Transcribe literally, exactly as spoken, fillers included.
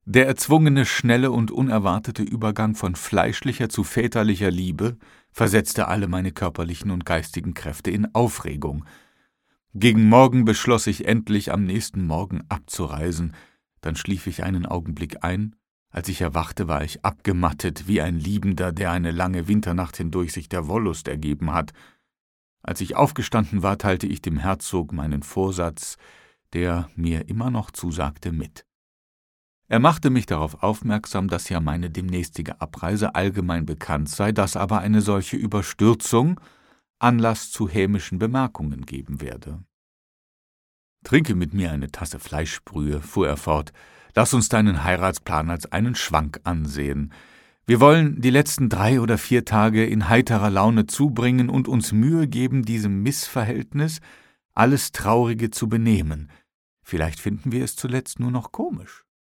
Der erzwungene, schnelle und unerwartete Übergang von fleischlicher zu väterlicher Liebe versetzte alle meine körperlichen und geistigen Kräfte in Aufregung. Gegen Morgen beschloss ich endlich, am nächsten Morgen abzureisen. Dann schlief ich einen Augenblick ein. Als ich erwachte, war ich abgemattet, wie ein Liebender, der eine lange Winternacht hindurch sich der Wollust ergeben hat. Als ich aufgestanden war, teilte ich dem Herzog meinen Vorsatz, der mir immer noch zusagte, mit. Er machte mich darauf aufmerksam, dass ja meine demnächstige Abreise allgemein bekannt sei, dass aber eine solche Überstürzung Anlass zu hämischen Bemerkungen geben werde. »Trinke mit mir eine Tasse Fleischbrühe«, fuhr er fort. »Lass uns deinen Heiratsplan als einen Schwank ansehen. Wir wollen die letzten drei oder vier Tage in heiterer Laune zubringen und uns Mühe geben, diesem Missverhältnis alles Traurige zu benehmen. Vielleicht finden wir es zuletzt nur noch komisch.«